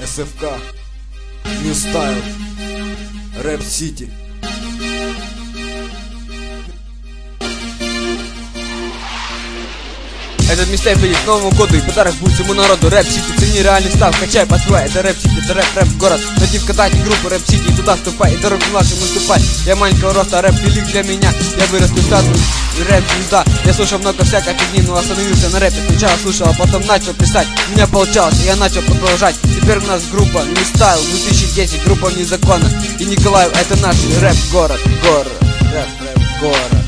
СФК, New Style, Рэп Сити. Этот мистейк придет к Новому году, и подарок будет всему народу. Рэп Сити, цени реальный став, качай, подпевай. Это Рэп Сити, это рэп город. Найди ВКонтакте группу Рэп Сити, и туда вступай. И дорогу нашему ступай. Я маленького роста, рэп велик для меня. Я вырос в статус, рэп звезда. Я слушал много всякой фигни, но остановился на рэпе. Сначала слушал, а потом начал писать. У меня получалось, и я начал продолжать. Теперь у нас группа New Style, 2010, группа Незаконно. И Николаев, это наш рэп город, рэп город.